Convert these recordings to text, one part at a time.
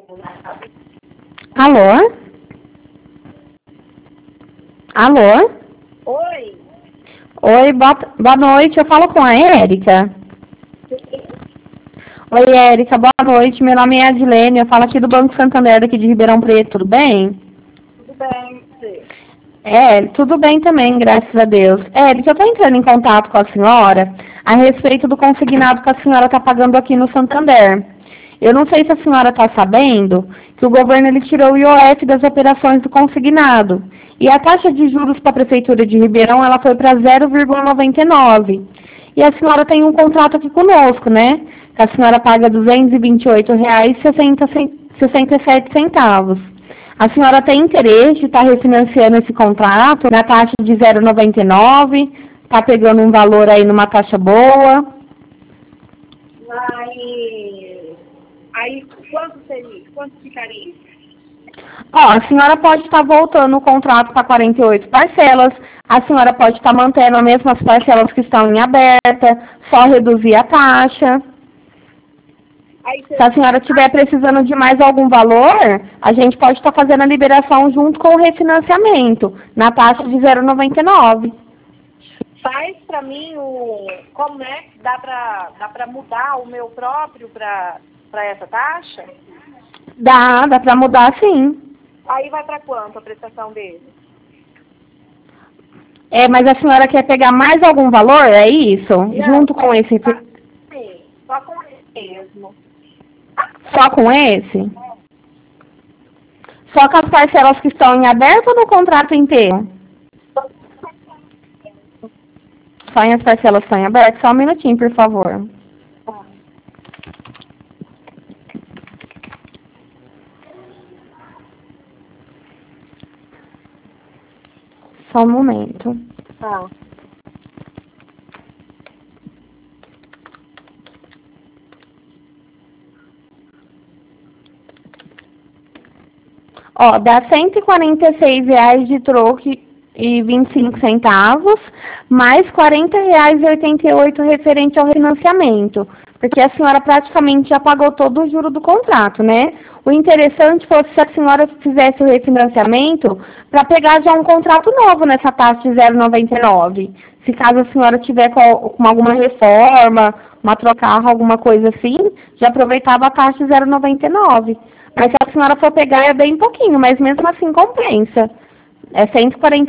Alô? Alô? Oi. Oi, boa noite. Eu falo com a Érica. Oi, Érica, boa noite. Meu nome é Adilene. Eu falo aqui do Banco Santander, aqui de Ribeirão Preto. Tudo bem? Tudo bem, você? Tudo bem também, graças a Deus. Érica, eu estou entrando em contato com a senhora a respeito do consignado que a senhora está pagando aqui no Santander. Eu não sei se a senhora está sabendo que o governo ele tirou o IOF das operações do consignado. E a taxa de juros para a Prefeitura de Ribeirão ela foi para 0,99. E a senhora tem um contrato aqui conosco, né? Que a senhora paga R$ 228,67. A senhora tem interesse de estar refinanciando esse contrato na taxa de 0,99? Está pegando um valor aí numa taxa boa? Aí quanto seria? Quanto ficaria? A senhora pode estar voltando o contrato para 48 parcelas, a senhora pode estar mantendo as mesmas parcelas que estão em aberta, só reduzir a taxa. Se a senhora estiver precisando de mais algum valor, a gente pode estar fazendo a liberação junto com o refinanciamento, na taxa de 0,99. Faz para mim como é que dá para mudar o meu próprio para essa taxa? Dá para mudar sim. Aí vai para quanto a prestação dele? Mas a senhora quer pegar mais algum valor, é isso? Não, junto com esse... Sim, só com ele mesmo. Só com esse? Só com as parcelas que estão em aberto ou no contrato inteiro? Só em as parcelas que estão em aberto? Só um minutinho, por favor. Só um momento. Tá. Dá R$ 146 de troque e 25 centavos, mais R$ 40,88 referente ao refinanciamento, porque a senhora praticamente já pagou todo o juro do contrato, né? O interessante fosse se a senhora fizesse o refinanciamento para pegar já um contrato novo nessa taxa de 0,99. Se caso a senhora tiver com alguma reforma, uma troca-carro, alguma coisa assim, já aproveitava a taxa de 0,99. Mas se a senhora for pegar é bem pouquinho, mas mesmo assim compensa. É R$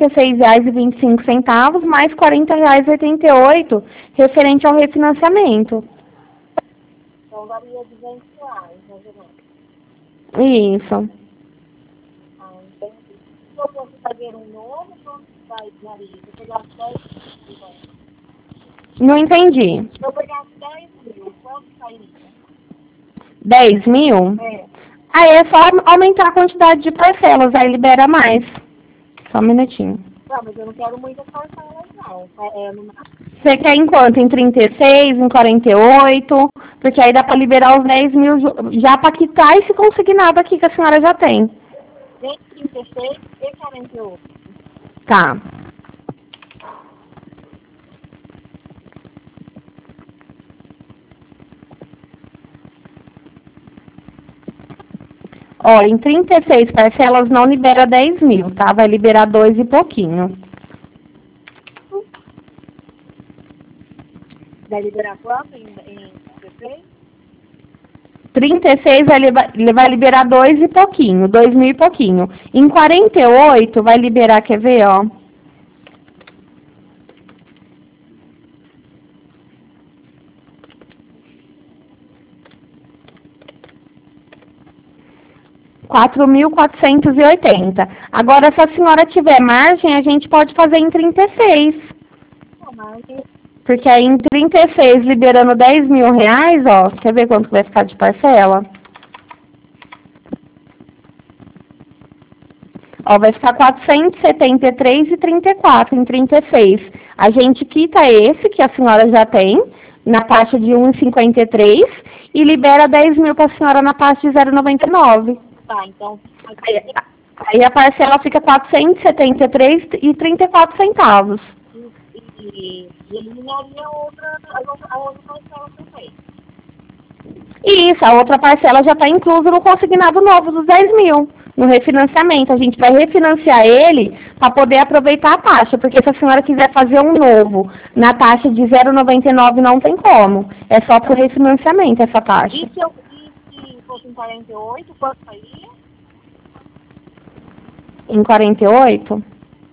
146,25 mais R$ 40,88 referente ao refinanciamento. Então varia R$ 200, mais ou menos. Isso. Entendi. Se eu fosse fazer um novo, quanto varia? Se eu pegasse 10 mil, Não entendi. se eu pegasse 10 mil, quanto sairia? 10 mil? Aí é só aumentar a quantidade de parcelas, aí libera mais. Só um minutinho. Não, mas eu não quero muitas parcelas, não. Você quer em quanto? Em 36, em 48? Porque aí dá para liberar os 10 mil já para quitar esse consignado aqui que a senhora já tem. Entre 36 e 48. Tá. Em 36 parcelas não libera 10 mil, tá? Vai liberar 2 e pouquinho. Vai liberar quanto em 36? 36 vai liberar 2 e pouquinho, 2 mil e pouquinho. Em 48 vai liberar, quer ver, ó? R$ 4.480. Agora, se a senhora tiver margem, a gente pode fazer em 36. Não, mas Porque aí em 36, liberando R$ 10 mil, ó, quer ver quanto vai ficar de parcela? Vai ficar R$ 473,34 em 36. A gente quita esse, que a senhora já tem, na taxa de 1,53 e libera 10 mil para a senhora na taxa de 0,99. Tá, então. Aí a parcela fica R$ 473,34. E eliminaria a outra parcela também. E isso, a outra parcela já está inclusa no consignado novo dos 10 mil, no refinanciamento. A gente vai refinanciar ele para poder aproveitar a taxa, porque se a senhora quiser fazer um novo na taxa de 0,99 não tem como. É só para o refinanciamento essa taxa. E se fosse em 48, quanto saía? Em 48?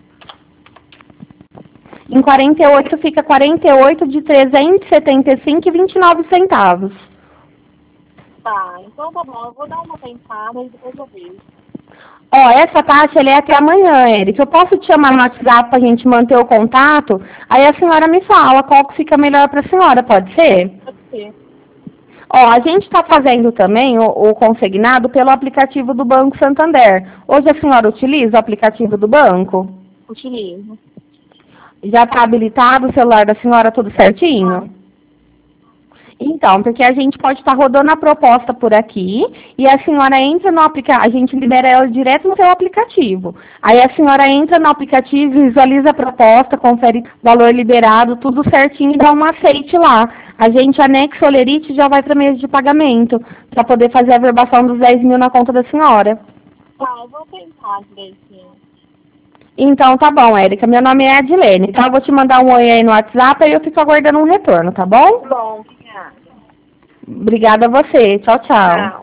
Em 48 fica 48 de 375,29 centavos. Tá, então tá bom, eu vou dar uma pensada e depois eu vejo. Ó, essa taxa é até amanhã, Eric. Eu posso te chamar no WhatsApp pra gente manter o contato? Aí a senhora me fala qual que fica melhor pra senhora, pode ser? Pode ser. Ó, a gente está fazendo também o consignado pelo aplicativo do Banco Santander. Hoje a senhora utiliza o aplicativo do banco? Utilizo. Já está habilitado o celular da senhora tudo certinho? Então, porque a gente pode estar rodando a proposta por aqui e a senhora entra no aplicativo, a gente libera ela direto no seu aplicativo. Aí a senhora entra no aplicativo, visualiza a proposta, confere valor liberado, tudo certinho e dá um aceite lá. A gente anexa o Olerite e já vai para mesa de pagamento, para poder fazer a verbação dos 10 mil na conta da senhora. Tá, eu vou tentar direitinho. Então tá bom, Érica. Meu nome é Adilene, então eu vou te mandar um oi aí no WhatsApp e eu fico aguardando um retorno, tá bom? Bom, obrigada. Obrigada a você. Tchau, tchau. Tchau.